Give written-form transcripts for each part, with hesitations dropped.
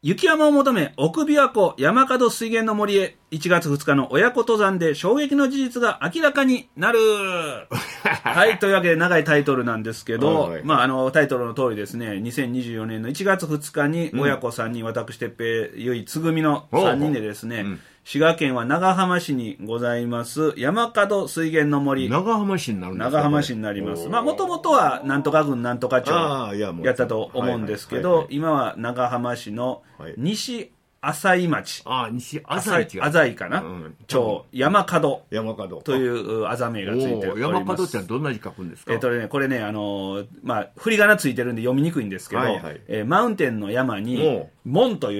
雪山を求め、奥琵琶湖山門水源の森へ、1月2日の親子登山で衝撃の事実が明らかになるはい、というわけで長いタイトルなんですけど、タイトルの通りですね、2024年の1月2日に親子3人、私、てっぺい、ゆい、つぐみの3人でですね、滋賀県は長浜市にございます山門水源の森。 長浜市になるんですか？ 長浜市になります。もともとはなんとか郡なんとか町やったと思うんですけど、今は長浜市の西浅井町。 西浅井浅井かな、町山門というあざ名がついております。 山門ってどんな字書くんですか？ これね、振り仮名ついてるんで読みにくいんですけど、マウンテンの山に門という、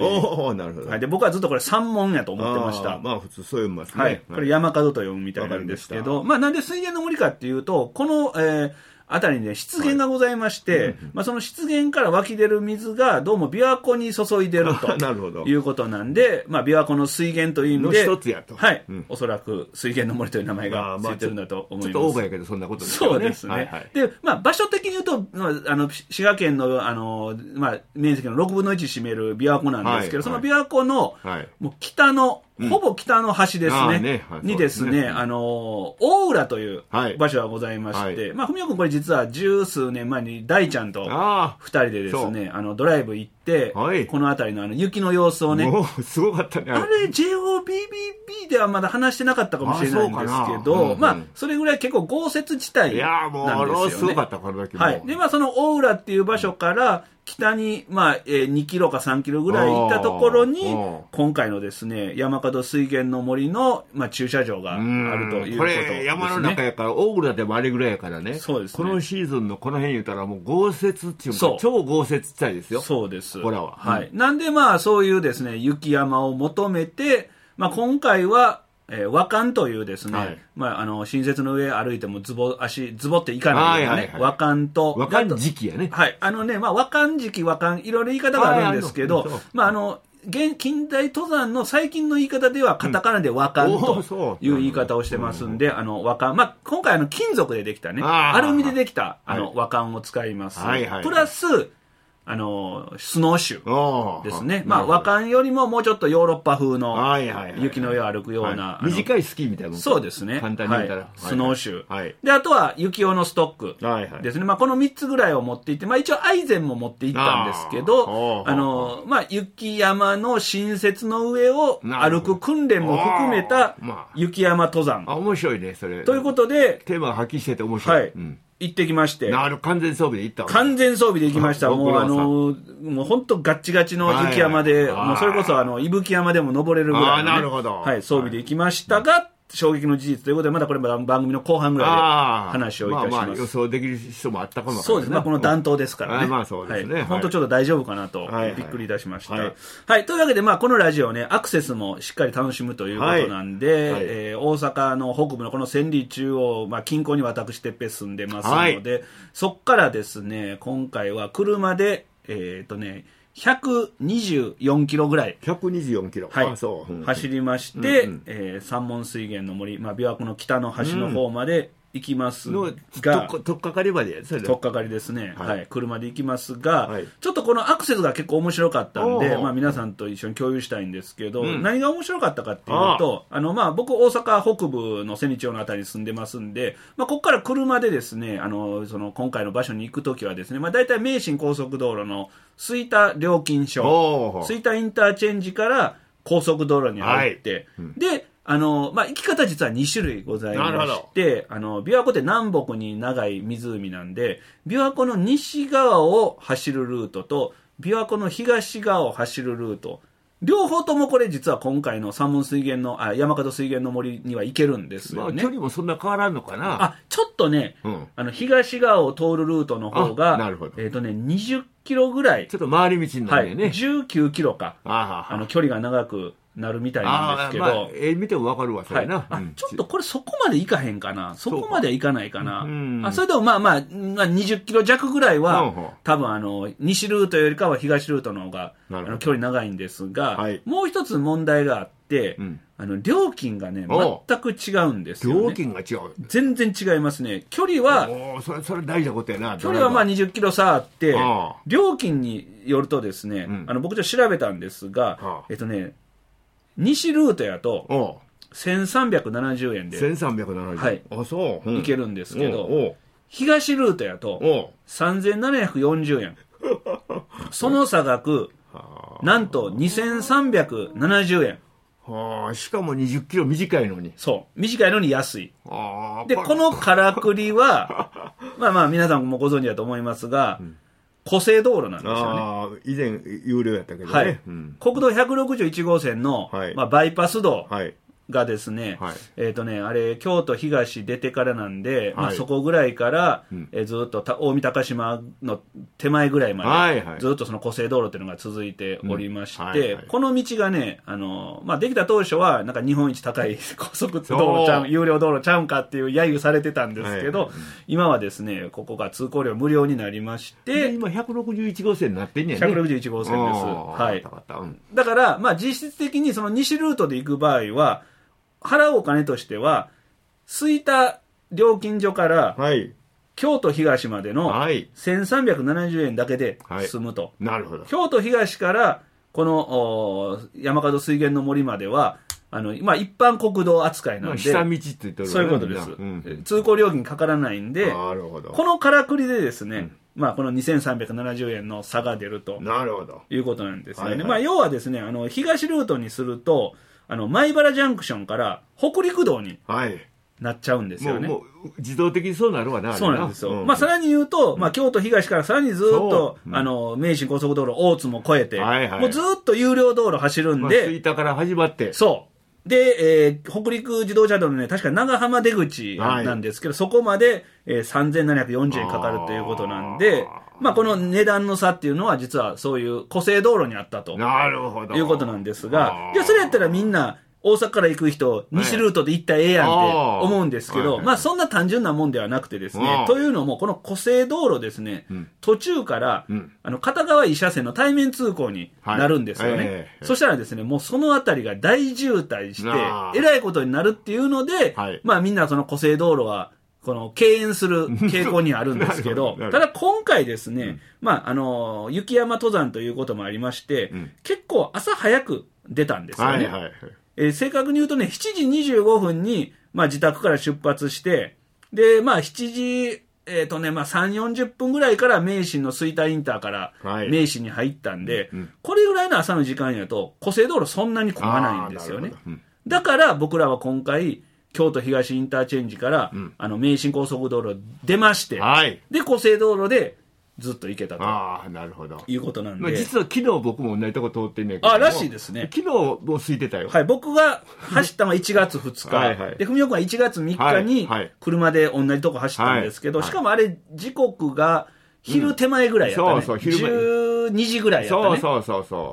なるほど。 で僕はずっとこれ三門やと思ってました。 普通そう読みますね。 これ山門と読むみたいなんですけど、なんで水源の森かっていうと、この、あたりにね、湿原がございまして、その湿原から湧き出る水がどうも琵琶湖に注いでるということなんで、琵琶湖の水源という意味で、 の一つやと。 はい、おそらく水源の森という名前がついてるんだと思います。 ちょっとオーバーやけどそんなことですよね。 そうですね。で、場所的に言うと、滋賀県の、面積の6分の1占める琵琶湖なんですけど、その琵琶湖の、もう北の、ほぼ北の端ですね。にですね、大浦という場所がございまして、文雄君これ実は十数年前に大ちゃんと二人でですね、ドライブ行って、この辺りの雪の様子をね、 すごかったね。 あれ JOBBB ではまだ話してなかったかもしれないんですけど、それぐらい結構豪雪地帯なんですよね。いや、 もう、すごかった、これだけ。 はい。で、その大浦っていう場所から、北に、2キロか3キロぐらい行ったところに、今回のですね、山門水源の森の、駐車場があるということですね。 これ、山の中やから、大浦でもあれぐらいやからね。 そうですね。 このシーズンのこの辺言ったら、もう豪雪っていうか、超豪雪地帯ですよ。 そうです。 これは。 はい。なんで、そういうですね、雪山を求めて、今回は、和寒というですね、新雪の上歩いてもズボっていかないようなね、和寒と。 和寒時期やね。 はい。和寒時期、和寒、いろいろ言い方があるんですけど、近代登山の最近の言い方では、カタカナで和寒という言い方をしてますんで、和寒。今回金属でできたね、アルミでできた、和寒を使います。プラス、スノーシューですね。和寒よりももうちょっとヨーロッパ風の雪の上を歩くような。 短いスキーみたいな。 そうですね。 簡単に言ったら。 スノーシュー。で、あとは雪用のストックですね。この3つぐらいを持っていって、一応アイゼンも持っていったんですけど、雪山の新雪の上を歩く訓練も含めた雪山登山。 面白いね、それ。 ということで、 テーマがはっきりしてて面白い。 行ってきまして。 完全装備で行ったわ。 完全装備で行きました。もう本当ガッチガチの雪山で、もうそれこそ伊吹山でも登れるぐらいの、ね、装備で行きましたが、衝撃の事実ということで、またこれ番組の後半ぐらいで話をいたします。 予想できる人もあったかも。 そうですね。この暖冬ですからね。 そうですね。 本当ちょっと大丈夫かなと、びっくりいたしました。はい。というわけで、このラジオね、アクセスもしっかり楽しむということなんで、大阪の北部のこの千里中央、近郊に私、てっぺ住んでますので、そっからですね、今回は車で、124キロぐらい。 124キロ。 はい。走りまして、三門水源の森、琵琶湖の北の端の方まで行きますが、 とっかかりまでとっかかりですね。はい。車で行きますが、ちょっとこのアクセスが結構面白かったんで、皆さんと一緒に共有したいんですけど、何が面白かったかっていうと、僕大阪北部の千里町のあたりに住んでますんで、ここから車でですね、今回の場所に行くときはですね、大体名神高速道路の吹田料金所、吹田インターチェンジから高速道路に入って、で、行き方実は2種類ございまして、琵琶湖って南北に長い湖なんで、琵琶湖の西側を走るルートと、琵琶湖の東側を走るルート、両方ともこれ実は今回の山門水源の、山門水源の森には行けるんですよね。 距離もそんな変わらんのかな。 ちょっとね、東側を通るルートの方が、20キロぐらい。 ちょっと回り道になるよね。 19キロか。距離が長くなるみたいなんですけど。 見てもわかるわ、それな。 ちょっとこれそこまで行かへんかな。そこまでは行かないかな。それでも20キロ弱ぐらいは、多分西ルートよりかは東ルートの方が、距離長いんですが、もう一つ問題があって、 、料金がね、全く違うんですよね。 料金が違う。 全然違いますね。距離は、 それ大事なことやな。 距離はまあ20キロ差あって、料金によるとですね、僕ちょっと調べたんですが、西ルートやと、1370円で。 1370円。 はい。 あ、そう。 いけるんですけど、東ルートやと、3740円。その差額、なんと2370円。 しかも20キロ短いのに。 そう。短いのに安い。で、このからくりは、まあまあ皆さんもご存知だと思いますが、湖西道路なんですよね。 以前有料やったけどね。 はい。国道161号線の、まあ、バイパス道がですね、あれ、京都東出てからなんで、まあ、そこぐらいから、ずっと近江高島の手前ぐらいまで、ずっとその湖西道路っていうのが続いておりまして、この道がね、まあ、できた当初は、なんか日本一高い高速道路ちゃう、有料道路ちゃうんかっていう揶揄されてたんですけど、今はですね、ここが通行料無料になりまして、 今161号線になってんねんね。 161号線です。はい。だから、まあ、実質的にその西ルートで行く場合は、払うお金としては、吹田料金所から、京都東までの1370円だけで済むと。 なるほど。 京都東から、この山門水源の森までは、まあ、一般国道扱いなんで、 下道って言ってる、 そういうことです。通行料金かからないんで、 なるほど。 このからくりでですね、まあ、この2370円の差が出ると。 なるほど。 いうことなんですよね。まあ、要はですね、東ルートにすると、米原ジャンクションから北陸道になっちゃうんですよね。 もう自動的にそうなるわな。 そうなんですよ。まあ、さらに言うと、まあ、京都東からさらにずっと、名神高速道路、大津も越えて、もうずっと有料道路走るんで、 吹田から始まって。 そう。で、北陸自動車道のね、確か長浜出口なんですけど、そこまで、3740円かかるということなんで、まあ、この値段の差っていうのは実はそういう湖西道路にあったと。 なるほど。 いうことなんですが、いや、それやったらみんな大阪から行く人、西ルートで行ったらええやんって思うんですけど、まあそんな単純なもんではなくてですね、というのもこの湖西道路ですね、途中から、片側一車線の対面通行になるんですよね。そしたらですね、もうそのあたりが大渋滞して、えらいことになるっていうので、まあみんなその湖西道路は、この敬遠する傾向にあるんですけど、ただ今回ですね、まあ雪山登山ということもありまして、結構朝早く出たんですよね。正確に言うとね、7時25分に、まあ自宅から出発して、で、まあ7時、まあ3、40分ぐらいから名神の吹田インターから名神に入ったんで、これぐらいの朝の時間やと、湖西道路そんなに混まないんですよね。だから僕らは今回、京都東インターチェンジから、名神高速道路出まして、で、湖西道路でずっと行けたと。 なるほど。 いうことなんで。 実は昨日僕も同じとこ通ってんねんけど。 らしいですね。 昨日も空いてたよ。 はい、僕が走ったのは1月2日。で、文雄君は1月3日に、車で同じとこ走ったんですけど、しかもあれ、時刻が、昼手前ぐらいやったね。そう、昼前。12時ぐらいやったね。そう。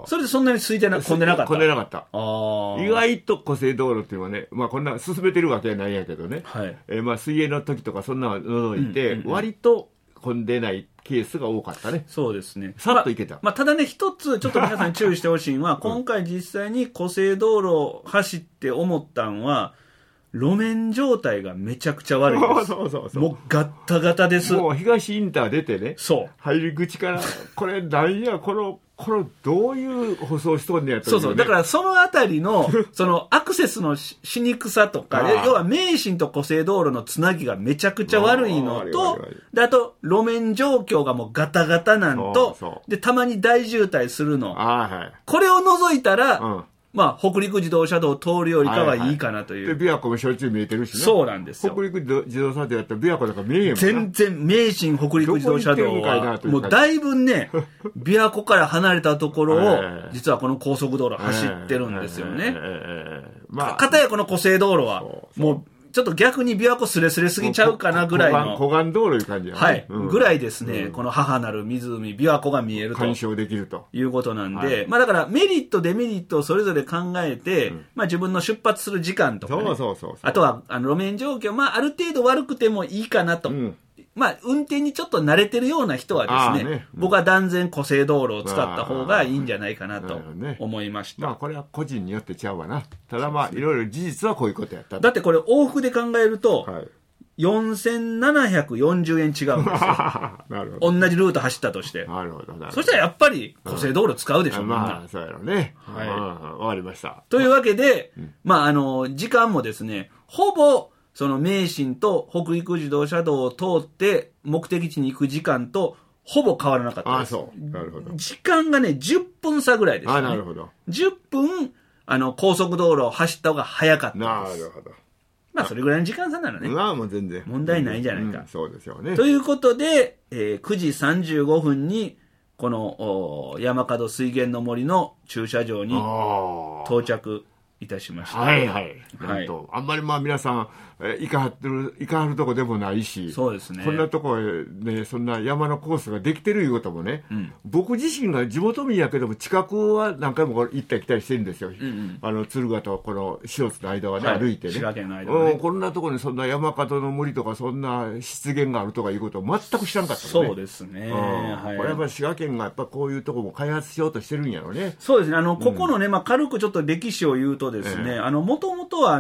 それでそんなに空いて混んでなかった。 混んでなかった。意外と湖西道路っていうのはね、まあこんな進めてるわけはないんやけどね。まあ水泳の時とかそんなの除いて、割と混んでないケースが多かったね。 そうですね。 さっと行けた。 まあただね、一つちょっと皆さんに注意してほしいのは、今回実際に湖西道路を走って思ったんは、路面状態がめちゃくちゃ悪いです。もうガッタガタです。 もう東インター出てね。入り口から、これ何や、このどういう舗装しとんねやと、ね。 そう。だからそのあたりの、そのアクセスのしにくさとか、要は名神と湖西道路のつなぎがめちゃくちゃ悪いのと、で、あと路面状況がもうガタガタなんと、で、たまに大渋滞するの。これを除いたら、まあ、北陸自動車道を通るよりかはいいかなという。 で、琵琶湖もしょっちゅう見えてるしね。 そうなんですよ。 北陸自動車道やったら琵琶湖なんか見えへんもんな。 全然、名神北陸自動車道は、もうだいぶね、琵琶湖から離れたところを、実はこの高速道路走ってるんですよね。かたやこの湖西道路は、もう、ちょっと逆に琵琶湖すれすれすぎちゃうかなぐらいの。 湖岸道路いう感じやね。 はい。ぐらいですね、この母なる湖、琵琶湖が見えると。 鑑賞できると。 いうことなんで、まあだからメリット、デメリットをそれぞれ考えて、まあ自分の出発する時間とか、あとは路面状況、まあある程度悪くてもいいかなと。 まあ、運転にちょっと慣れてるような人はですね、僕は断然湖西道路を使った方がいいんじゃないかなと思いました。 まあ、これは個人によってちゃうわな。ただまあ、いろいろ事実はこういうことやった。 だってこれ往復で考えると、4740円違うんですよ。なるほど。同じルート走ったとして。 なるほど。 そしたらやっぱり湖西道路使うでしょ、 まあ、そうやろうね。はい。わかりました。 というわけで、まあ、時間もですね、ほぼ、その名神と北陸自動車道を通って目的地に行く時間とほぼ変わらなかったです。 そう。なるほど。 時間がね、10分差ぐらいです、ね。 なるほど。 10分、高速道路を走った方が早かったです。 なるほど。 まあ、それぐらいの時間差ならね。 まあ、もう全然。 問題ないんじゃないか。 そうですよね。 ということで、9時35分に、この、山門水源の森の駐車場に到着いたしました。 はいはい。あんまりまあ皆さん、行かはるとこでもないし、 そうですね。 こんなとこね、そんな山のコースができてるいうこともね、僕自身が地元民やけども、近くは何回も行ったり来たりしてるんですよ。敦賀とこの塩津の間はね、歩いてね。 滋賀県の間はね。 こんなとこにそんな山門の森とか、そんな湿原があるとかいうことを全く知らんかったね。 そうですね。 これやっぱり滋賀県がやっぱこういうとこも開発しようとしてるんやろね。 そうですね。ここのね、まあ、軽くちょっと歴史を言うとですね、もともとは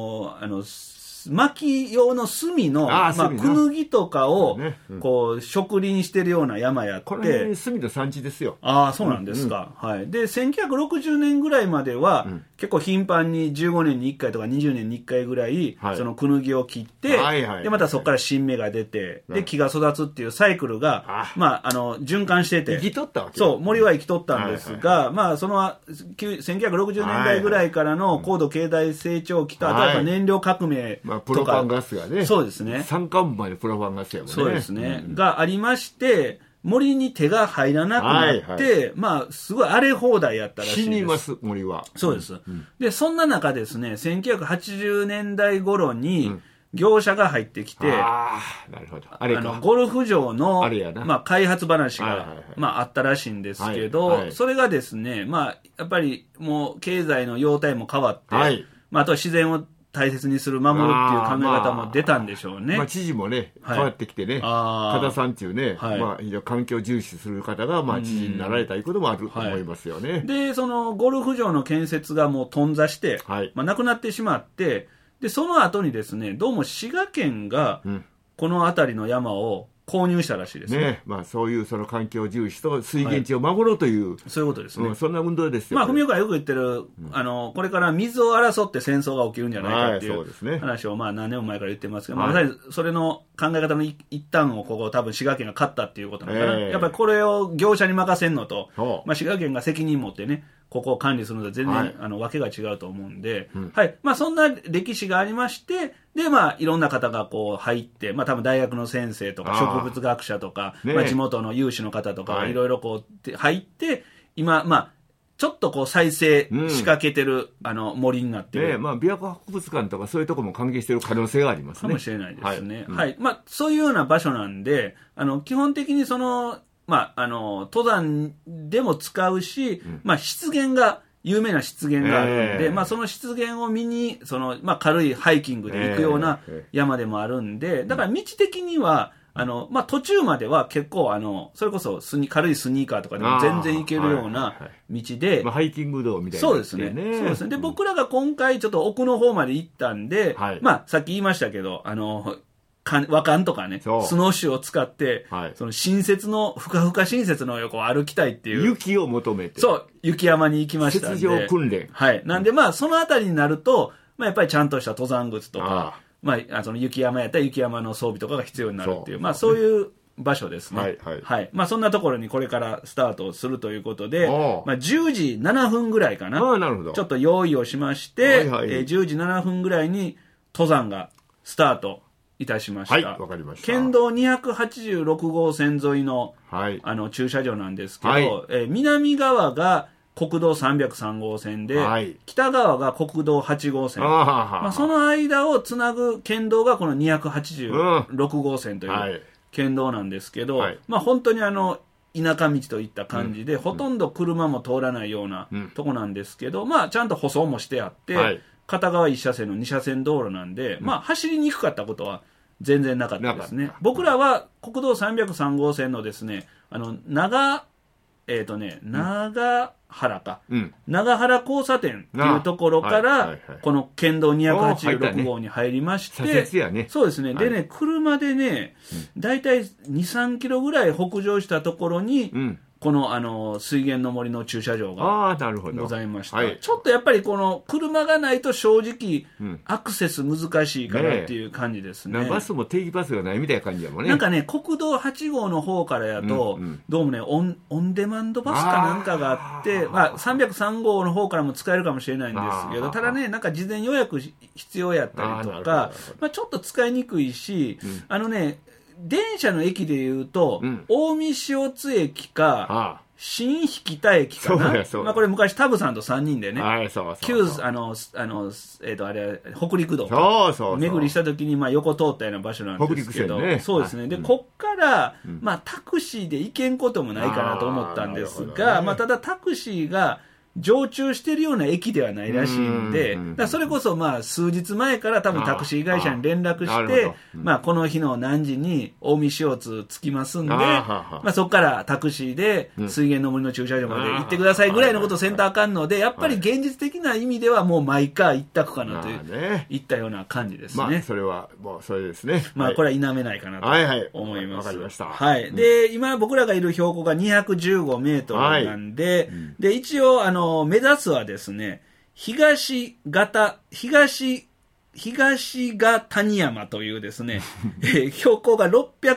薪用の炭の、クヌギとかを、こう、植林してるような山やって。 この辺炭の産地ですよ。 そうなんですか。はい。で、1960年ぐらいまでは、結構頻繁に15年に1回とか20年に1回ぐらい、そのクヌギを切って、で、またそこから新芽が出て、で、木が育つっていうサイクルが、まあ、循環してて。 生きとったわけそう、森は生きとったんですが、まあ、その、1960年代ぐらいからの高度経済成長期と、あとやっぱ燃料革命、 プロパンガスがね。 そうですね。 山間部までプロパンガスやもんね。 そうですね。がありまして、森に手が入らなくなって、まあ、すごい荒れ放題やったらしいです。 死にます、森は。 そうです。で、そんな中ですね、1980年代頃に、業者が入ってきて、 なるほど。あれか。 ゴルフ場の、まあ、開発話が、まあ、あったらしいんですけど、それがですね、まあ、やっぱりもう経済の様態も変わって、まあ、あとは自然を大切にする、守るっていう考え方も出たんでしょうね。 まあ、知事もね、変わってきてね、加田さんっていうね、まあ、環境を重視する方が、まあ、知事になられたいうこともあると思いますよね。 で、そのゴルフ場の建設がもう頓挫して、まあ、なくなってしまって、で、その後にですね、どうも滋賀県が、この辺りの山を購入したらしいですね。 まあ、そういうその環境重視と水源地を守ろうという、 そういうことですね。 そんな運動ですよ。 まあ、文岡がよく言ってる、これから水を争って戦争が起きるんじゃないかっていう話を、まあ、何年も前から言ってますけど、まさにそれの考え方の一端をここ多分滋賀県が勝ったっていうことなのかな。やっぱりこれを業者に任せんのと、まあ、滋賀県が責任持ってね、ここを管理するのと全然、わけが違うと思うんで、はい。まあ、そんな歴史がありまして、で、まあ、いろんな方がこう入って、まあ、多分大学の先生とか、植物学者とか、まあ、地元の有志の方とか、いろいろこう、入って、今、まあ、ちょっとこう再生仕掛けてる、森になってる。 まあ、琵琶湖博物館とかそういうところも関係している可能性がありますね。 かもしれないですね。はい。まあ、そういうような場所なんで、基本的にその、まあ、登山でも使うし、まあ、湿原が、有名な湿原があるんで、まあ、その湿原を見に、まあ、軽いハイキングで行くような山でもあるんで、だから道的には、まあ、途中までは結構、それこそ軽いスニーカーとかでも全然行けるような道で、 まあ、ハイキング道みたいな、 そうですね。そうですね。で、僕らが今回ちょっと奥の方まで行ったんで、まあ、さっき言いましたけど、和漢とかね、スノーシューを使って、その新雪の、ふかふか新雪の横を歩きたいっていう。 雪を求めて。 そう、雪山に行きましたんで。 雪上訓練。 はい。なんでまあ、そのあたりになると、まあやっぱりちゃんとした登山靴とか、まあ、その雪山やったら雪山の装備とかが必要になるっていう、まあそういう場所ですね。はい。まあそんなところにこれからスタートをするということで、まあ10時7分ぐらいかな。 なるほど。 ちょっと用意をしまして、10時7分ぐらいに登山がスタートいたしました。 はい、わかりました。 県道286号線沿いの、駐車場なんですけど、南側が国道303号線で、北側が国道8号線。まあ、その間をつなぐ県道がこの286号線という県道なんですけど、まあ、本当に田舎道といった感じで、ほとんど車も通らないようなとこなんですけど、まあ、ちゃんと舗装もしてあって、片側1車線の2車線道路なんで、まあ、走りにくかったことは全然なかったですね。僕らは国道303号線のですね、長原か、長原交差点っていうところから、この県道286号に入りまして、そうですね。でね、車でね、だいたい2、3キロぐらい北上したところに、この水源の森の駐車場がございました。ちょっとやっぱりこの車がないと正直、アクセス難しいかなっていう感じですね。 バスも定期バスがないみたいな感じやもんね。 なんかね、国道8号の方からやと、どうもね、オンデマンドバスかなんかがあって、まあ、303号の方からも使えるかもしれないんですけど、ただね、なんか事前予約必要やったりとか、まあ、ちょっと使いにくいし、電車の駅でいうと、近江塩津駅か、新疋田駅かな。まあこれ昔タブさんと3人でね、旧、北陸道巡りした時にまあ横通ったような場所なんですけど、そうですね。で、こっから、まあタクシーで行けんこともないかなと思ったんですが、まあただタクシーが、常駐しているような駅ではないらしいんで、それこそまあ数日前から多分タクシー会社に連絡して、まあこの日の何時に近江塩津着きますんで、まあそこからタクシーで水源の森の駐車場まで行ってくださいぐらいのことをせんとあかんので、やっぱり現実的な意味ではもう毎回一択かなといったような感じですね。 まあそれはもうそれですね。 まあこれは否めないかなと思います。 わかりました。 はい。で、今僕らがいる標高が215メートルなんで、で、一応目指すはですね、東ヶ谷山というですね、標高が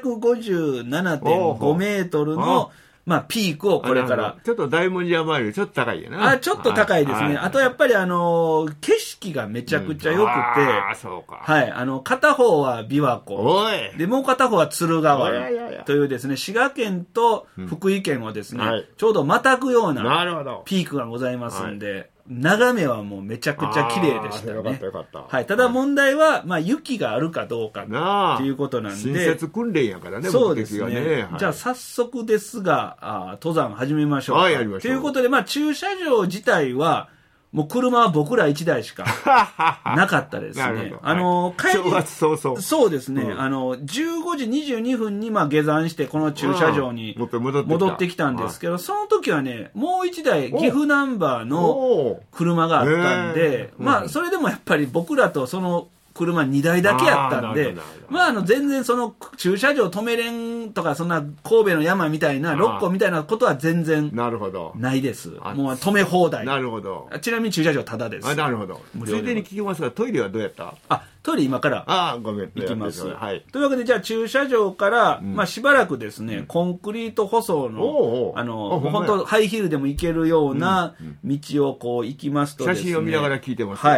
657.5 メートルの、まあ、ピークをこれから。 ちょっと大文字山よりちょっと高いやな。 ちょっと高いですね。あとやっぱり景色がめちゃくちゃ良くて、はい、片方は琵琶湖。で、もう片方は敦賀原というですね、滋賀県と福井県をですね、ちょうどまたぐようなピークがございますんで、眺めはもうめちゃくちゃ綺麗でしたね。はい。ただ問題は、まあ雪があるかどうかっていうことなんで。 新設訓練やからね、 そうですね。じゃあ早速ですが、登山始めましょう。 はい、やりましょう。 ということで、まあ駐車場自体は、もう車は僕ら1台しかなかったですね。 正月早々。 そうですね。15時22分にまあ下山してこの駐車場に戻ってきたんですけど、その時はね、もう1台岐阜ナンバーの車があったんで、まあそれでもやっぱり僕らとその車2台だけやったんで、まあ全然その駐車場止めれんとか、そんな神戸の山みたいな、6個みたいなことは全然ないです。もう止め放題。 なるほど。 ちなみに駐車場タダです。 なるほど。ついでに聞きますが、トイレはどうやった？ トイレ今から行きます。というわけで、じゃあ駐車場から、まあしばらくですね、コンクリート舗装の、本当ハイヒールでも行けるような道をこう行きますとですね。 写真を見ながら聞いてます。 はい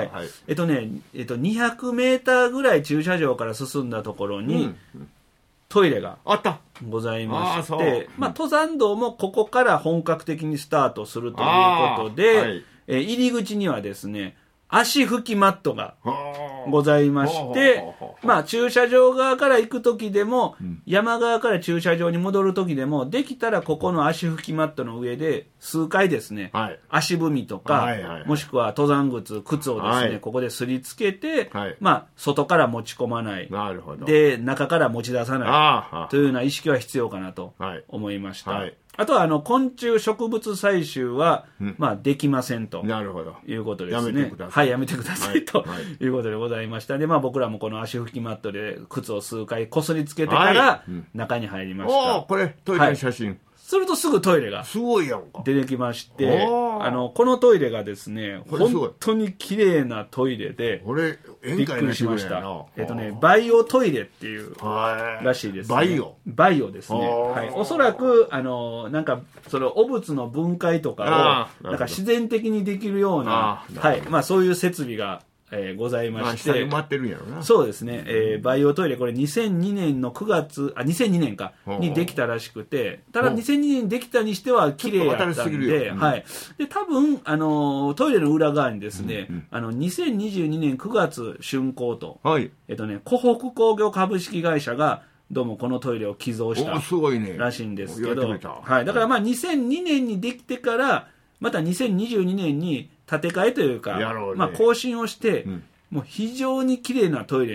。200メーターぐらい駐車場から進んだところに、トイレがございまして、まあ登山道もここから本格的にスタートするということで、入り口にはですね、足拭きマットがございまして、まあ駐車場側から行くときでも、山側から駐車場に戻るときでも、できたらここの足拭きマットの上で数回ですね、足踏みとか、もしくは登山靴をですね、ここですりつけて、まあ外から持ち込まない。で、中から持ち出さない。というような意識は必要かなと思いました。あとは昆虫植物採集は、まあできませんということですね。はい、やめてくださいということでございましたで、まあ僕らもこの足拭きマットで靴を数回こすりつけてから中に入りました。 これトイレの写真。 するとすぐトイレが出てきまして、このトイレがですね、本当に綺麗なトイレで、びっくりしました。バイオトイレっていうらしいですね。バイオですね。はい。おそらく、なんか、その、汚物の分解とかを、なんか自然的にできるような、はい。まあそういう設備が、ございまして。 下に埋ってるんやろな。 そうですね。バイオトイレ、これ2002年の9月、2002年か、にできたらしくて、ただ2002年にできたにしては綺麗やったんで、はい。で、多分、トイレの裏側にですね、2022年9月竣工と、湖北工業株式会社が、どうもこのトイレを寄贈したらしいんですけど、はい。だからまあ2002年にできてから、また2022年に建て替えというか、まあ更新をして、もう非常に綺麗なトイレに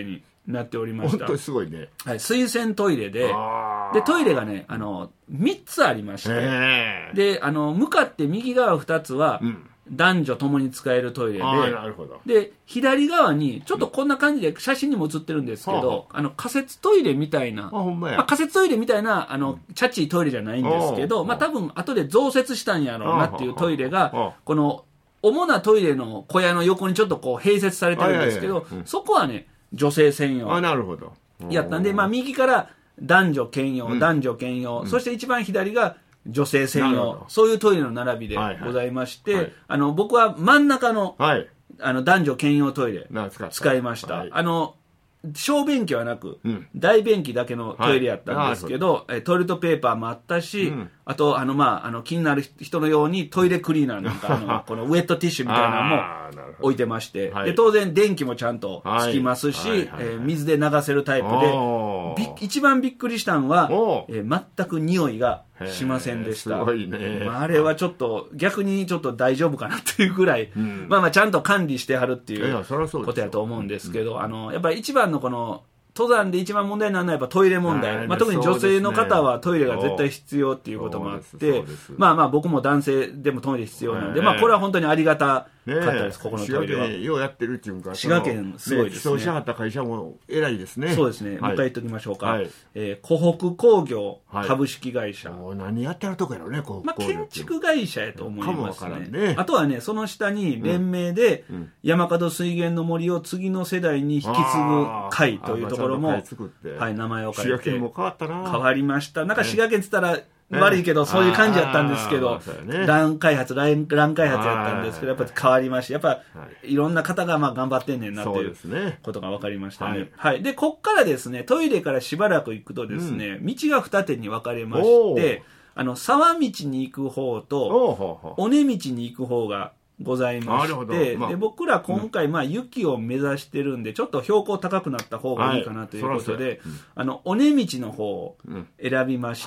なっておりました。 本当にすごいね。 はい、水洗トイレで、トイレがね、3つありまして、で、向かって右側2つは、男女ともに使えるトイレで、左側に、ちょっとこんな感じで写真にも写ってるんですけど、仮設トイレみたいな、仮設トイレみたいな、チャチートイレじゃないんですけど、多分後で増設したんやろうなっていうトイレが、この、主なトイレの小屋の横にちょっとこう併設されてるんですけど、そこはね、女性専用。やったんで、右から男女兼用、男女兼用、そして一番左が女性専用、そういうトイレの並びでございまして、僕は真ん中の、男女兼用トイレ、使いました。小便器はなく、大便器だけのトイレやったんですけど、トイレットペーパーもあったし、あと、気になる人のようにトイレクリーナーなんか、このウェットティッシュみたいなのも置いてまして、で、当然電気もちゃんとつきますし、水で流せるタイプで、一番びっくりしたのは、全く匂いがしませんでした。あれはちょっと、逆にちょっと大丈夫かなっていうぐらい、ちゃんと管理してはるっていうことやと思うんですけど、やっぱり一番のこの、登山で一番問題になるのはやっぱトイレ問題。特に女性の方はトイレが絶対必要っていうこともあって、僕も男性でもトイレ必要なので、これは本当にありがたかったです、ここのトイレは。 ようやってるっていうか、 滋賀県すごいですね。 そうしはった会社も偉いですね。 そうですね。もう一回言っておきましょうか。湖北工業株式会社。 何やってるとこやろね、 建築会社やと思いますね。あとはね、その下に連名で、山門水源の森を次の世代に引き継ぐ会というところも、名前を書いて。 滋賀県も変わったな。 変わりました。なんか滋賀県って言ったら、悪いけど、そういう感じやったんですけど、乱開発やったんですけど、やっぱり変わりまして、やっぱ、いろんな方が頑張ってんねんなっていうことが分かりましたね。はい。で、こっからですね、トイレからしばらく行くとですね、道が二手に分かれまして、沢道に行く方と、尾根道に行く方がございまして、で僕ら今回、雪を目指してるんで、ちょっと標高高くなった方がいいかなということで、尾根道の方を選びまして、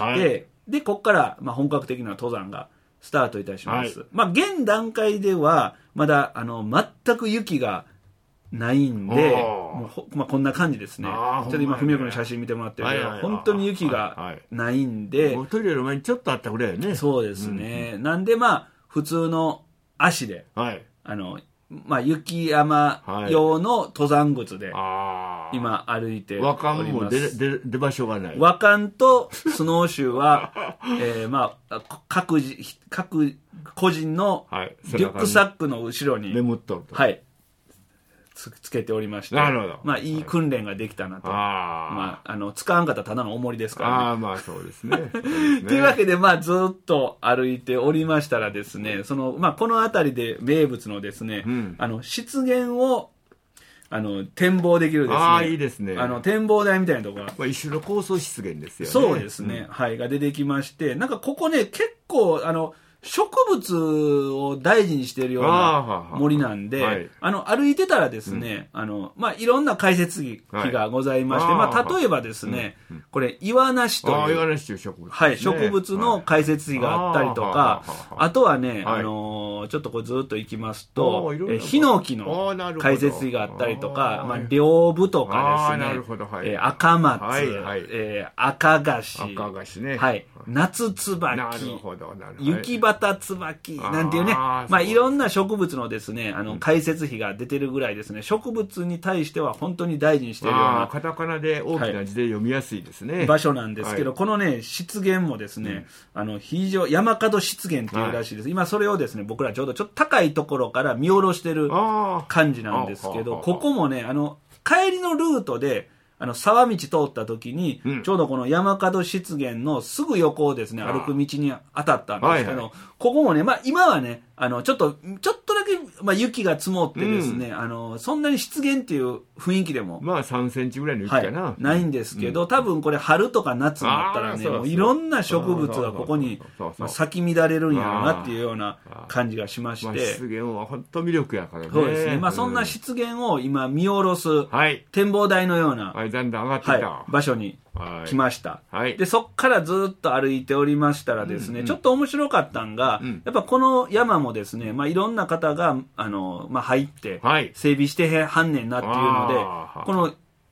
で、ここから、本格的な登山がスタートいたします。現段階では、まだ、全く雪がないんで、こんな感じですね。ちょっと今、文雄君の写真見てもらってるけど、本当に雪がないんで。 トイレの前にちょっとあったぐらいよね。 そうですね。なんで、普通の足で、雪山用の登山靴で、今歩いております。 和漢も出場所がない。 和漢とスノーシューは、各個人のリュックサックの後ろに、 眠っとると。 はい。つけておりまして。 なるほど。 いい訓練ができたなと。使わんかったらただの重りですからね。 そうですね。 というわけで、ずっと歩いておりましたらですね、この辺りで名物のですね、湿原を、展望できるですね。 いいですね。 展望台みたいなところが。 一種の高層湿原ですよね。 そうですね。はい。が出てきまして、なんかここね、結構、植物を大事にしているような森なんで、歩いてたらですね、いろんな解説機がございまして、例えばですね、これ、岩梨という、 岩梨という植物。 はい、植物の解説機があったりとか、あとはね、ちょっとこれずっと行きますと、ヒノキの解説機があったりとか、両部とかですね、赤松、赤菓子、はい、夏椿、雪畑椿なんていうね、いろんな植物のですね、解説碑が出てるぐらいですね、植物に対しては本当に大事にしているような。 カタカナで大きな字で読みやすいですね。 場所なんですけど、このね、湿原もですね、非常、山門湿原っていうらしいです。今それをですね、僕らちょっと高いところから見下ろしてる感じなんですけど、ここもね、帰りのルートで、沢道通った時に、ちょうどこの山門湿原のすぐ横をですね、歩く道に当たったんですけど、ここもね、今はね、ちょっとだけ、雪が積もってですね、そんなに湿原っていう雰囲気でも。 3センチぐらいの雪かな。 ないんですけど、多分これ春とか夏になったらね、もういろんな植物がここに咲き乱れるんやろうなっていうような感じがしまして。 湿原は本当魅力やからね。 そうですね。そんな湿原を今見下ろす展望台のようなだんだん上がってきた場所に来ました。で、そっからずっと歩いておりましたらですね、ちょっと面白かったんが、やっぱこの山もですね、いろんな方が、入って、整備してはんねんなっていうので、この、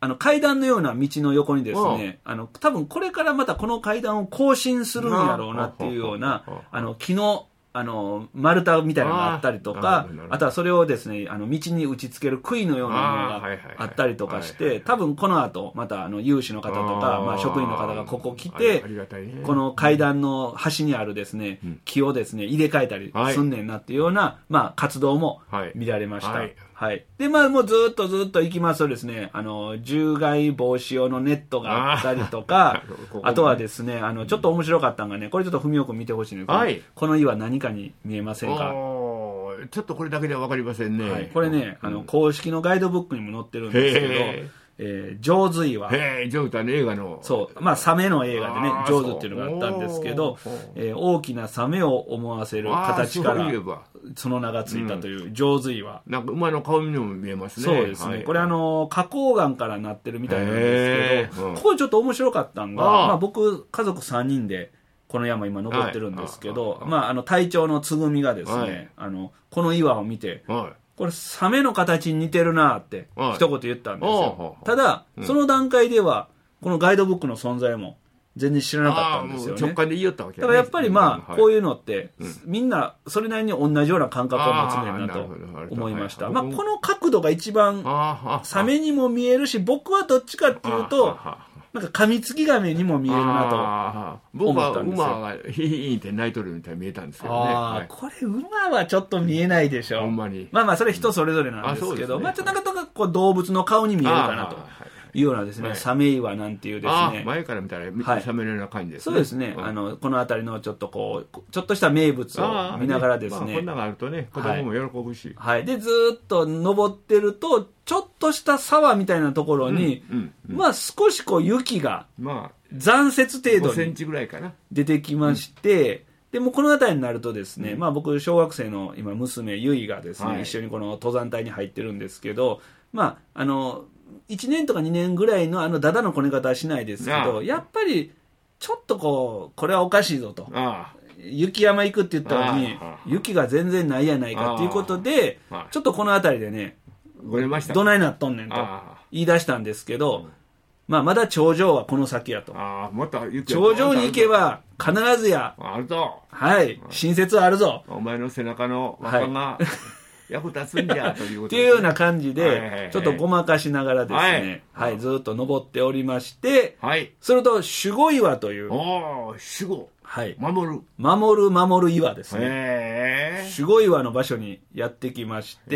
階段のような道の横にですね、多分これからまたこの階段を更新するんやろうなっていうような、木の、丸太みたいなのがあったりとか、あとはそれをですね、道に打ち付ける杭のようなものがあったりとかして、多分この後、また有志の方とか、まあ職員の方がここ来て、この階段の端にあるですね、木をですね、入れ替えたりすんねんなっていうような、まあ活動も見られました。はい。で、まあもうずっと行きますとですね、獣害防止用のネットがあったりとか、あとはですね、ちょっと面白かったのがね、これちょっと文雄君見てほしいんですけど、この岩何かに見えませんか？ ちょっとこれだけでは分かりませんね。 はい、これね、公式のガイドブックにも載ってるんですけど、上手岩。 上手は映画の。 そう。まあ、サメの映画でね、上手っていうのがあったんですけど、大きなサメを思わせる形から、その名がついたという上手岩。 なんか馬の顔にも見えますね。 そうですね。これ花崗岩からなってるみたいなんですけど、ここちょっと面白かったんが、まあ僕、家族3人で、この山今登ってるんですけど、まあ隊長のつぐみがですね、この岩を見て、これサメの形に似てるなって一言言ったんですよ。ただ、その段階ではこのガイドブックの存在も全然知らなかったんですよね。 直感で言いよったわけだからやっぱりまあこういうのってみんなそれなりに同じような感覚を持つねんなと思いました。まあこの角度が一番サメにも見えるし、僕はどっちかっていうとなんかカミツキガメにも見えるなと思ったんですよ。 僕は馬がヒヒヒって鳴いとるみたいに見えたんですけどね。 これ馬はちょっと見えないでしょ。 ほんまに。 まあまあそれ人それぞれなんですけど、まあちょっとなんかこう動物の顔に見えるかなというようなですね、サメ岩なんていうですね。 前から見たらサメのような感じですね。 そうですね。この辺りのちょっとこう、ちょっとした名物を見ながらですね。 こんなのがあるとね、子供も喜ぶし。 はい。で、ずーっと登ってると、ちょっとした沢みたいなところに、まあ少しこう雪が、残雪程度 5センチぐらいかな。 出てきまして、でもこの辺りになるとですね、まあ僕小学生の今娘ゆいがですね、一緒にこの登山隊に入ってるんですけど、まあ1年とか2年ぐらいのダダのこね方はしないですけど、やっぱりちょっとこうこれはおかしいぞと。雪山行くって言ったのに雪が全然ないやないかっていうことで、ちょっとこの辺りでね、どないなっとんねんと言い出したんですけど、まあまだ頂上はこの先やと。頂上に行けば必ずやあるぞ。 はい、新雪はあるぞ。 お前の背中の若が役立つんじゃということっていうような感じで、ちょっとごまかしながらですね、ずっと登っておりまして、それと守護岩という。 守護。 守る岩ですね。守護岩の場所にやってきまして、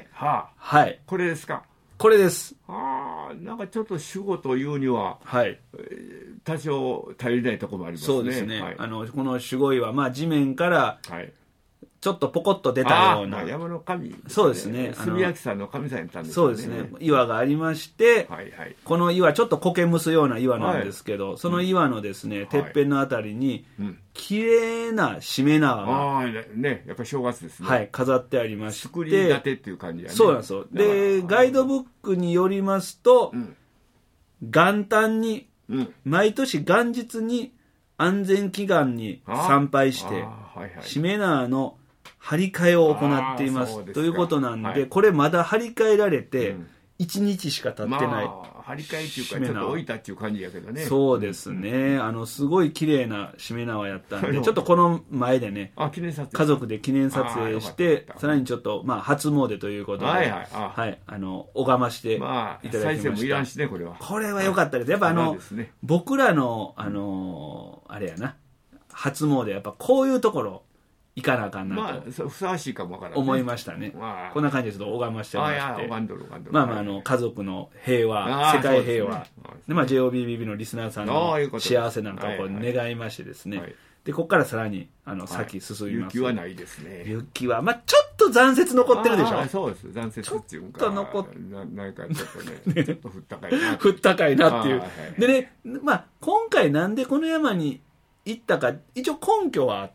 これですか。 これです。 なんかちょっと守護というには、多少足りないところもありますね。 そうですね。この守護岩、まあ地面から、ちょっとポコッと出たような。 山の神。 そうですね。 住明さんの神さんやったんですね。 そうですね。岩がありまして、この岩、ちょっと苔むすような岩なんですけど、その岩のですね、てっぺんのあたりに、綺麗なしめ縄が、 ね、やっぱり正月ですね。 飾ってありまして。 作り立てっていう感じやね。 そうなんですよ。で、ガイドブックによりますと、元旦に、毎年元日に安全祈願に参拝して、しめ縄の張り替えを行っていますということなんで、これまだ張り替えられて1日しか経ってない。 張り替えっていうかちょっと置いたっていう感じやけどね。 そうですね。すごい綺麗なしめ縄やったんで、ちょっとこの前でね、家族で記念撮影して、さらにちょっと初詣ということで、拝ましていただきました。 再生もいらんしね、これは。 これは良かったです。やっぱ僕らのあれやな、初詣やっぱこういうところ行かなあかんなと、 ふさわしいかもわからない思いましたね。こんな感じでちょっと拝ましてまして、家族の平和、世界平和で、JOBBB のリスナーさんの幸せなんかを願いましてですね、でここからさらに先進みます。 雪はないですね。 雪はちょっと残雪残ってるでしょ。 そうです、残雪っていうか、ちょっと残ってなんかちょっとね、ちょっと降ったかいな降ったかいなっていう。でね、今回なんでこの山に行ったか、一応根拠はあって、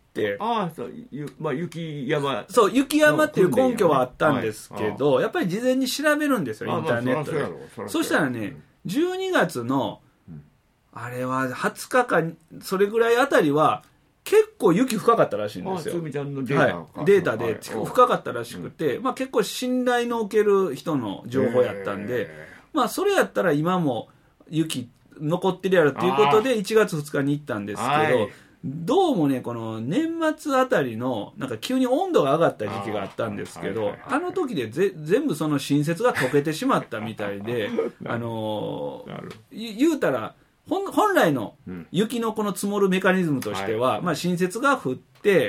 雪山。 そう、雪山っていう根拠はあったんですけど、やっぱり事前に調べるんですよ、インターネットで。そしたらね、12月の、あれは20日か、それぐらいあたりは、結構雪深かったらしいんですよ。 つみちゃんのデータで深かったらしくて、結構信頼のおける人の情報やったんで、 まあそれやったら今も雪残ってるやろということで1月2日に行ったんですけど、はい、どうもねこの年末あたりのなんか急に温度が上がった時期があったんですけど、あの時で全部その新雪が溶けてしまったみたいで言うたら本来の雪のこの積もるメカニズムとしては、まあ新雪が降って、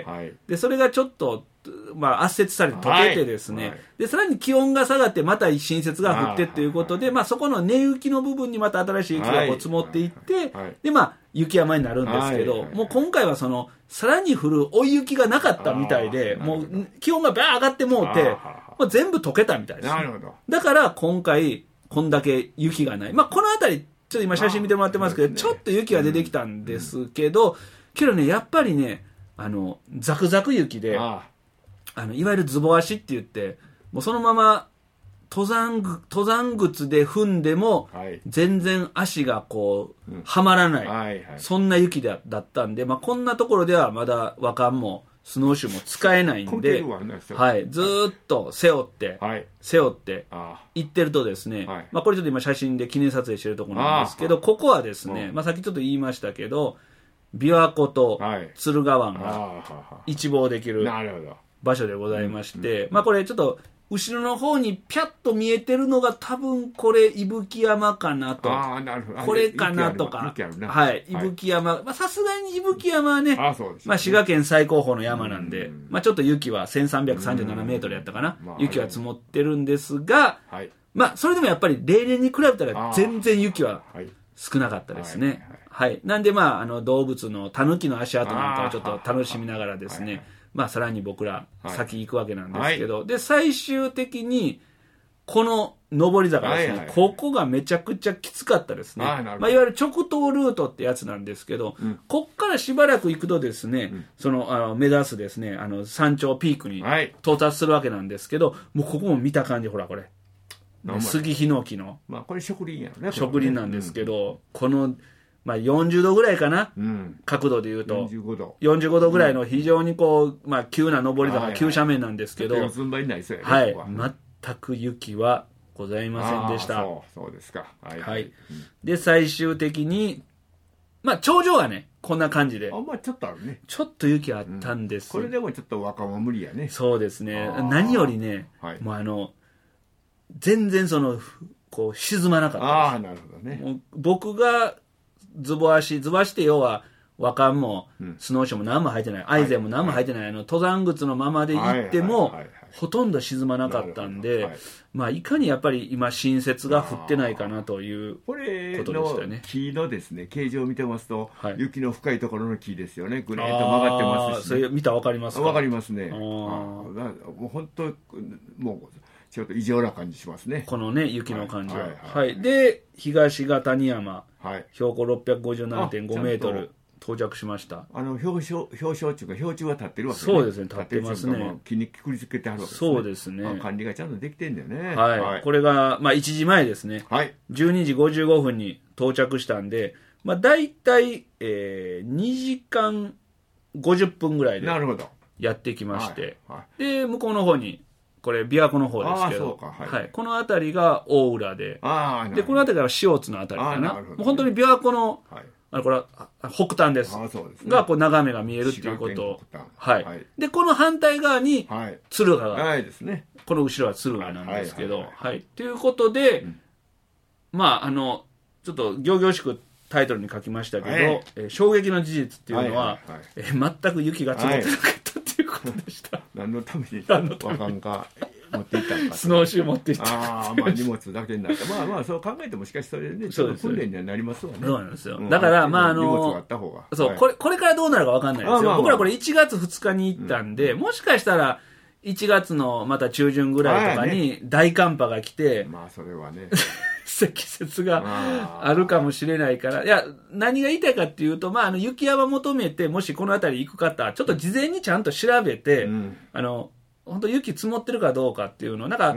でそれがちょっとまあ、圧雪されて溶けてですね、でさらに気温が下がってまた新雪が降ってということで、まあ、そこの根雪の部分にまた新しい雪がこう積もっていって、でまあ、雪山になるんですけど、もう今回はそのさらに降る追い雪がなかったみたいで、もう気温がバー上がってもうて、もう全部溶けたみたいです。だから今回こんだけ雪がない、まあ、この辺りちょっと今写真見てもらってますけど、ちょっと雪が出てきたんですけど、けどねやっぱりねザクザク雪で。いわゆるズボ足って言ってもうそのまま登山靴で踏んでも全然足がこうはまらない、そんな雪だったんで、まあ、こんなところではまだ和漢もスノーシューも使えないんで、はい、ずーっと背負って行ってるとですね、まあ、これちょっと今写真で記念撮影してるところなんですけど、ここはですね、まあ、さっきちょっと言いましたけど琵琶湖と敦賀湾が一望できる場所でございまして、まあこれちょっと後ろの方にピャッと見えてるのが多分これ伊吹山かなと、これかなとか、はい、伊吹山、さすがに伊吹山はね、まあ滋賀県最高峰の山なんで、まあちょっと雪は1337メートルやったかな、雪は積もってるんですが、まあそれでもやっぱり例年に比べたら全然雪は少なかったですね。はい、なんでまあ動物のタヌキの足跡なんかをちょっと楽しみながらですね、まあ、さらに僕ら先行くわけなんですけど、で最終的にこの上り坂ですね、ここがめちゃくちゃきつかったですね。まあ、いわゆる直通ルートってやつなんですけど、こっからしばらく行くとですね、その目指すですね山頂ピークに到達するわけなんですけど、もうここも見た感じほらこれ杉ヒノキの、 まあ、これ植林やね、 植林なんですけど、このまあ、40度ぐらいかな、角度でいうと45度ぐらいの非常にこう、まあ、急な上り坂、急斜面なんですけど、はい、全く雪はございませんでした。 そうですか。 で最終的に、まあ、頂上はねこんな感じで、 まあ、ちょっとあるね、 ちょっと雪あったんです、 これでもちょっと若者無理やね。 そうですね。何よりね、もう全然そのこう沈まなかったです。 なるほどね。 もう僕がズボ足って要は和漢もスノーシューも何も履いてない、アイゼンも何も履いてない、登山靴のままで行ってもほとんど沈まなかったんで、まあいかにやっぱり今新雪が降ってないかなということでしたね。 木のですね形状を見てますと、雪の深いところの木ですよね。ぐねっと曲がってますし、 それ見たら分かりますか？ 分かりますね。もう本当もうちょっと異常な感じしますね、このね雪の感じは。で東ヶ谷山、標高 657.5 メートル到着しました。 表彰っていうか標柱は立ってるわけね。そうですね、立ってますね。 木にくくりつけてあるわけですね。 そうですね。 管理がちゃんとできてんだよね。 これがまあ1時前ですね。12時55分に到着したんで、まあだいたい2時間50分ぐらいでやってきまして、で向こうの方にこれ琵琶湖の方ですけど、この辺りが大浦で、でこの辺りが塩津の辺りかな。もう本当に琵琶湖の、これは北端ですがこう眺めが見えるっていうこと。でこの反対側に敦賀が、この後ろは敦賀なんですけど、ということで、まあちょっと仰々しくタイトルに書きましたけど、衝撃の事実っていうのは、全く雪が積もってなかったっていうことでした。 何のために和漢か持っていったのか。 スノーシュー持っていった。 まあ荷物だけになった。まあそう考えてもしかしそれでね、ちょっと訓練にはなりますわね。 そうなんですよ。だからまあ荷物があった方が。 そう、これからどうなるか分かんないですよ。僕らこれ1月2日に行ったんで、もしかしたら1月のまた中旬ぐらいとかに大寒波が来て、 まあそれはね。 積雪があるかもしれないから、いや何が言いたいかっていうと、まあ雪山求めてもしこの辺り行く方、ちょっと事前にちゃんと調べて、本当雪積もってるかどうかっていうのをなんか、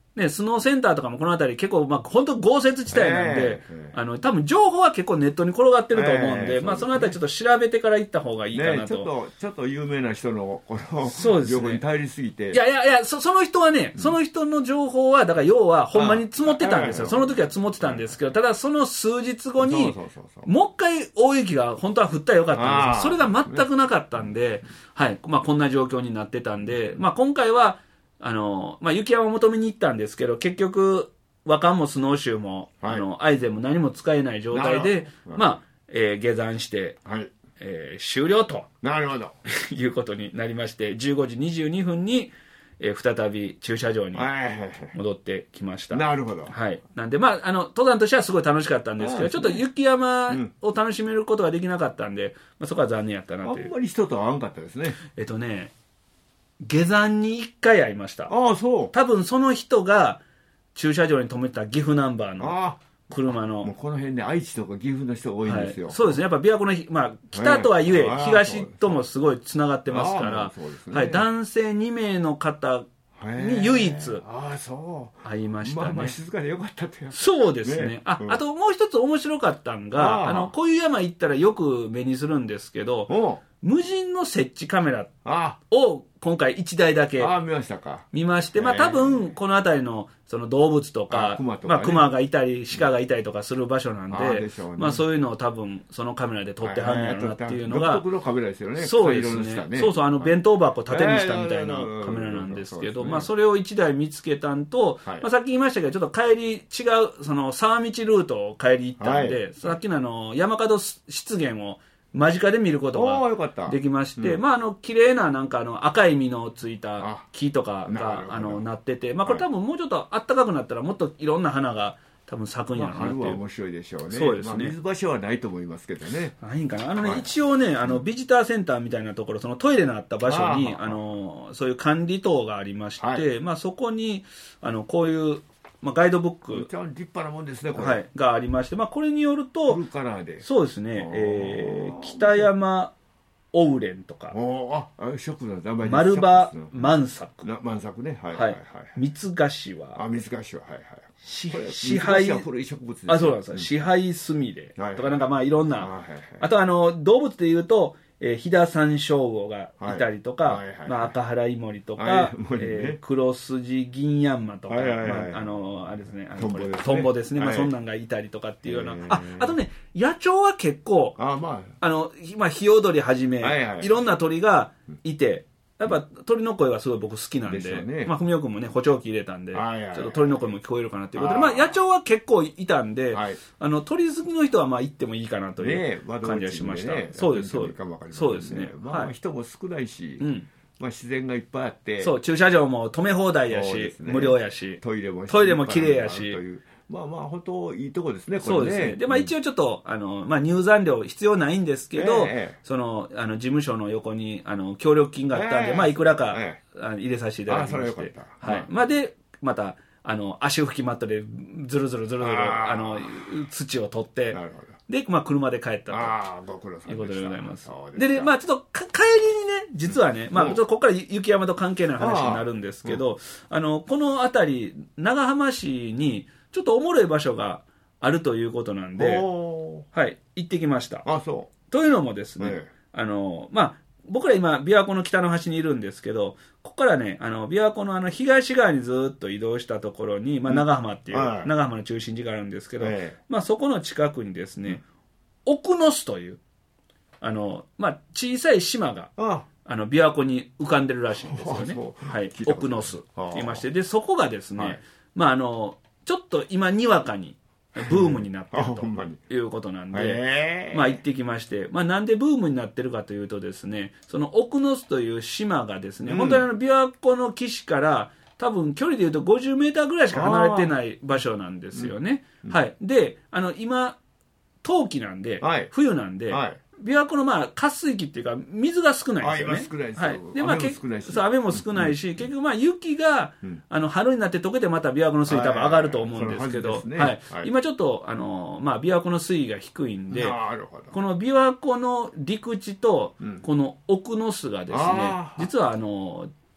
ね、スノーセンターとかもこの辺り結構、本当豪雪地帯なんで、多分情報は結構ネットに転がってると思うんで、その辺りちょっと調べてから行った方がいいかなと。 ちょっと有名な人の、 そうですね、 情報に頼りすぎて。 いや、その人はね、その人の情報は、だから要は、ほんまに積もってたんですよ。その時は積もってたんですけど、ただその数日後に、もう一回大雪が本当は降ったらよかったんですけど、それが全くなかったんで、はい、こんな状況になってたんで、今回は、雪山を求めに行ったんですけど、結局、和漢もスノーシューも、アイゼンも何も使えない状態で、下山して、終了と。 なるほど。 いうことになりまして、15時22分に、再び駐車場に戻ってきました。 なるほど。 はい。なんで、登山としてはすごい楽しかったんですけど、ちょっと雪山を楽しめることができなかったんで、そこは残念やったなという。 あんまり人と会わんかったですね。 下山に1回会いました。 ああ、そう。 多分その人が駐車場に止めた岐阜ナンバーの車の。 もうこの辺ね、愛知とか岐阜の人が多いんですよ。 そうですね。やっぱ琵琶湖の、北とはいえ、東ともすごいつながってますから、はい、男性2名の方に唯一会いましたね。 静かでよかったって。 そうですね。あともう一つ面白かったんが、こういう山行ったらよく目にするんですけど、無人の設置カメラを今回1台だけ見まして、多分この辺りのその動物とか、熊がいたり鹿がいたりとかする場所なんで、そういうのを多分そのカメラで撮ってはんやろなっていうのが、 独特のカメラですよね。 そうですね。そう弁当箱を縦にしたみたいなカメラなんですけど、それを1台見つけたんと、さっき言いましたけど、ちょっと帰り違うその沢道ルートを帰り行ったんで、さっきの山門湿原を間近で見ることができまして、綺麗な赤い実のついた木とかがなってて、これ多分もうちょっと暖かくなったらもっといろんな花が多分咲くんやろうなっていう。 春は面白いでしょうね。 そうですね。 水場所はないと思いますけどね。 ないんかな。一応ね、ビジターセンターみたいなところ、そのトイレのあった場所に、そういう管理棟がありまして、そこに、こういう、ガイドブック立派なもんですね、これ、 はい、がありまして、これによると、 フルカラーでそうですね、北山オウレンとか、 植物の名前丸葉万作、 万作ね、 三つ頭、 三つ頭、 支配、そうなんですよ、支配すみれとか、いろんな、あと動物でいうと、飛騨山椒魚がいたりとか、赤原イモリとか、黒筋銀ヤンマとか、あれですね、トンボですね、そんなんがいたりとかっていうような、あとね、野鳥は結構、ヒヨドリはじめ、いろんな鳥がいて、やっぱ鳥の声はすごい僕好きなんで、文雄君もね、補聴器入れたんで、ちょっと鳥の声も聞こえるかなっていうことで、野鳥は結構いたんで、鳥好きの人は行ってもいいかなという感じがしました。そうです、そうですね。 人も少ないし、自然がいっぱいあって、 そう、駐車場も止め放題やし、無料やし、トイレも綺麗やし、 本当いいとこですね、これね。 そうですね。で、一応ちょっと、入山料必要ないんですけど、事務所の横に、協力金があったんで、いくらか、入れさせていただきまして。はい。で、また、足拭きマットで、ずるずる、土を取って、で、車で帰ったということでございます。で、ちょっと帰りにね、実はね、ちょっとここから雪山と関係ない話になるんですけど、この辺り、長浜市に、ちょっとおもろい場所があるということなんで、行ってきました。というのもですね、僕ら今、琵琶湖の北の端にいるんですけど、ここからね、琵琶湖の東側にずっと移動したところに、長浜っていう、長浜の中心地があるんですけど、そこの近くにですね、奥ノ巣という、小さい島が、琵琶湖に浮かんでるらしいんですよね。奥ノ巣って言いまして、で、そこがですね、ちょっと今にわかにブームになってるということなんで、行ってきまして、なんでブームになってるかというとですね、その奥ノ巣という島がですね、本当に琵琶湖の岸から多分距離でいうと50メーターぐらいしか離れてない場所なんですよね。で、今、冬季なんで、冬なんで、琵琶湖の渇水期っていうか水が少ないですよね。雨も少ないし、結局雪が春になって溶けてまた琵琶湖の水位多分上がると思うんですけど、今ちょっと琵琶湖の水位が低いんで、この琵琶湖の陸地とこの奥ノ巣がですね、実は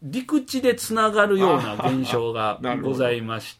陸地でつながるような現象がございまして、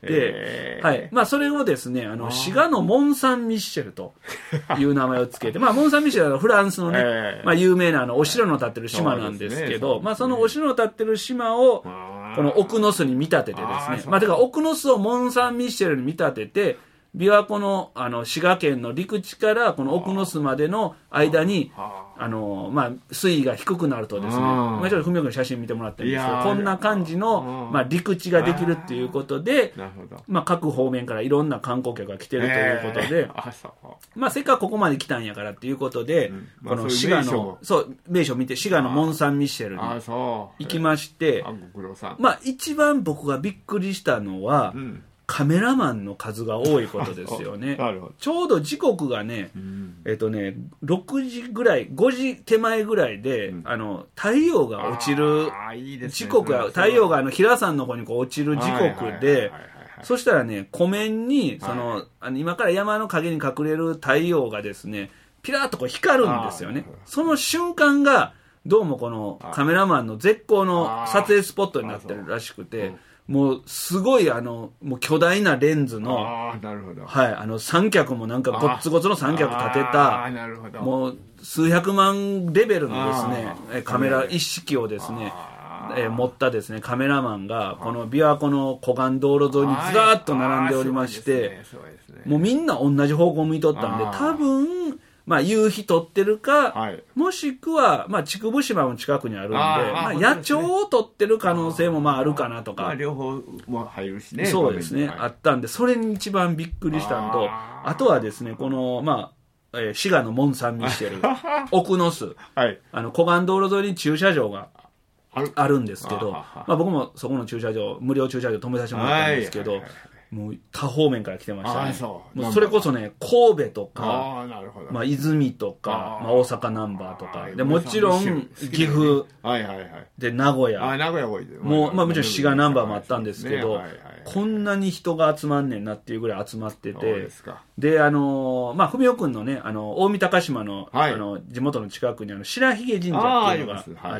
はい。まあ、それをですね、滋賀のモン・サン・ミッシェルという名前をつけて、まあ、モン・サン・ミッシェルはフランスのね、まあ、有名なお城の建ってる島なんですけど、まあ、そのお城の建ってる島を、この奥ノ巣に見立ててですね、まあ、てか奥ノ巣をモン・サン・ミッシェルに見立てて、琵琶湖の、滋賀県の陸地からこの奥ノ巣までの間に、まあ、水位が低くなるとですね、まあ、ちょっと文雄君の写真見てもらってるんですけど、こんな感じの、まあ、陸地ができるっていうことで、まあ、各方面からいろんな観光客が来てるということで、まあ、せっかくここまで来たんやからっていうことで、この滋賀の、そう、名所見て、滋賀のモン・サン・ミッシェルに行きまして、まあ、一番僕がびっくりしたのは、カメラマンの数が多いことですよね。ちょうど時刻がね、6時ぐらい、5時手前ぐらいで、太陽が落ちる時刻が、太陽が比良山の方にこう落ちる時刻で、そしたらね、湖面に、今から山の陰に隠れる太陽がですね、ピラッとこう光るんですよね。その瞬間が、どうもこのカメラマンの絶好の撮影スポットになってるらしくて、もう、すごい、もう巨大なレンズの、はい、三脚もなんかごっつごつの三脚立てた、もう、数百万レベルのですね、カメラ一式をですね、持ったですね、カメラマンが、この琵琶湖の湖岸道路沿いにずらーっと並んでおりまして、もうみんな同じ方向向いとったんで、多分、まあ、夕日撮ってるか、もしくは、まあ、竹生島も近くにあるんで、まあ、野鳥を撮ってる可能性も、まあ、あるかなとか。 両方も入るしね。 そうですね、あったんで、それに一番びっくりしたのと、あとはですね、この、まあ、滋賀のモン・サン・ミッシェル、奥ノ巣、湖岸道路沿いに駐車場があるんですけど、まあ、僕もそこの駐車場、無料駐車場止めさせてもらったんですけど、もう多方面から来てましたね。もうそれこそね、神戸とか、まあ、泉とか、まあ、大阪ナンバーとか、でもちろん岐阜、で名古屋、もう、まあ、もちろん滋賀ナンバーもあったんですけど、こんなに人が集まんねんなっていうぐらい集まってて、で、まあ、文雄君のね、大三高島の、地元の近くに白髭神社っていうのがあって、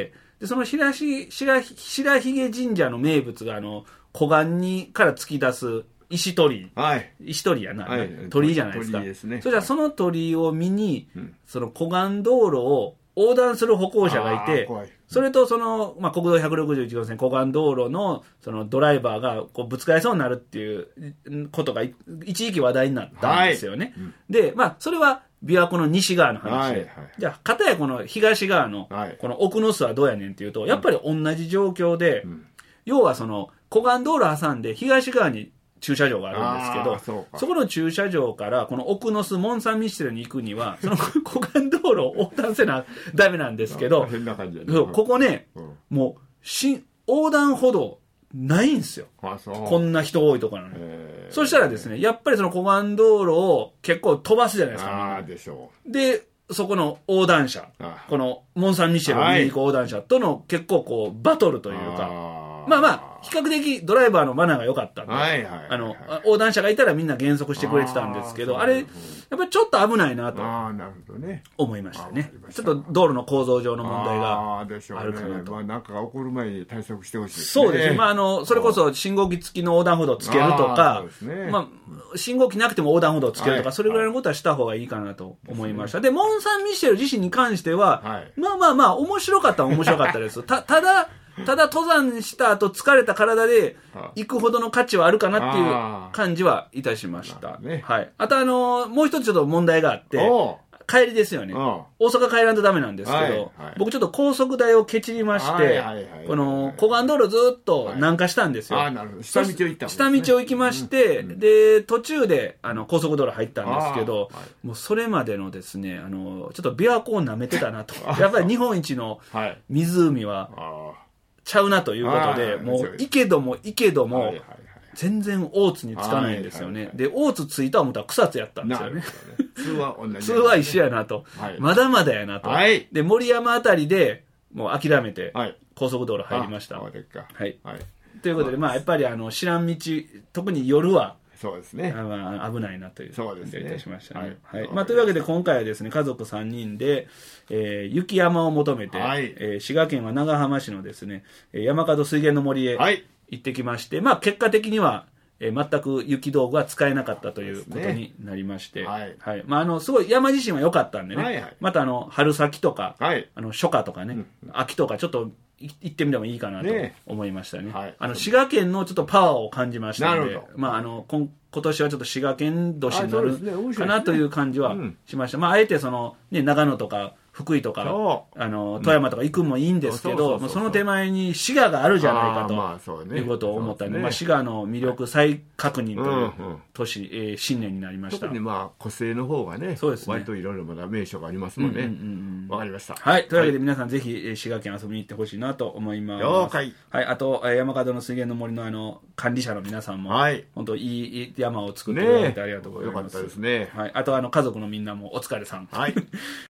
で、その白髭神社の名物が、湖岸にから突き出す石鳥居、石鳥居やな、鳥居じゃないですか。それじゃその鳥居を見に、その湖岸道路を横断する歩行者がいて、それとまあ、国道161号線湖岸道路のそのドライバーがこうぶつかりそうになるっていうことが一時期話題になったんですよね。で、まあ、それは琵琶湖の西側の話で、じゃあ片やこの東側のこの奥ノ巣はどうやねんっていうと、やっぱり同じ状況で、要はその湖岸道路挟んで東側に駐車場があるんですけど、そこの駐車場からこの奥ノ巣モン・サン・ミッシェルに行くには、その湖岸道路を横断せなダメなんですけど、ここね、もう横断歩道ないんですよ。こんな人多いところなのに。そしたらですね、やっぱりその湖岸道路を結構飛ばすじゃないですか。で、そこの横断車、このモン・サン・ミッシェルを見に行く横断車との結構こうバトルというか、まあまあ、比較的ドライバーのマナーが良かったんで、横断者がいたらみんな減速してくれてたんですけど、あれ、やっぱりちょっと危ないなと思いましたね。ちょっと道路の構造上の問題があるかなと。 まあ、なんかが起こる前に対策してほしいですね。 そうですね。まあ、それこそ信号機付きの横断歩道をつけるとか、まあ、信号機なくても横断歩道をつけるとか、それぐらいのことはした方がいいかなと思いました。で、モン・サン・ミッシェル自身に関しては、まあまあまあ、面白かったは面白かったです。ただ登山した後疲れた体で行くほどの価値はあるかなっていう感じはいたしました。はい。あともう一つちょっと問題があって、帰りですよね。大阪帰らんとダメなんですけど、僕ちょっと高速代をケチりまして、この湖岸道路ずっと南下したんですよ。 下道を行った下道を行きまして、で、途中で高速道路入ったんですけど、もうそれまでのですね、ちょっと琵琶湖を舐めてたなと。やっぱり日本一の湖は、ちゃうなということで、もう、いけども、全然大津につかないんですよね。で、大津ついた思ったら草津やったんですよね。通は一緒やなと。まだまだやなと。で、森山あたりで、もう諦めて、高速道路入りました。はい。ということで、まあ、やっぱり知らん道、特に夜は、 そうですね。 まあ、危ないなというそうですね。 いたしましたね。はい。まあ、というわけで今回はですね、家族3人で、雪山を求めて、滋賀県は長浜市のですね、山門水源の森へ行ってきまして、まあ、結果的には、全く雪道具は使えなかったということになりまして、まあ、すごい山自身は良かったんでね、また春先とか、初夏とかね、秋とかちょっと行ってみてもいいかなと思いましたね。滋賀県のちょっとパワーを感じましたので、まあ、今年はちょっと滋賀県年になるかなという感じはしました。まあ、あえて長野とか福井とか富山とか行くもいいんですけど、その手前に滋賀があるじゃないかということを思ったんで、滋賀の魅力再確認という新年になりました。 特にまあ個性の方がね、割といろいろまだ名所がありますもんね。わかりました。 はい、というわけで皆さんぜひ滋賀県遊びに行ってほしいなと思います。 了解。 はい、あと山門の水源の森の管理者の皆さんも本当いい山を作ってくれてありがとうございます。 よかったですね。 はい、あと家族のみんなもお疲れさん。 はい。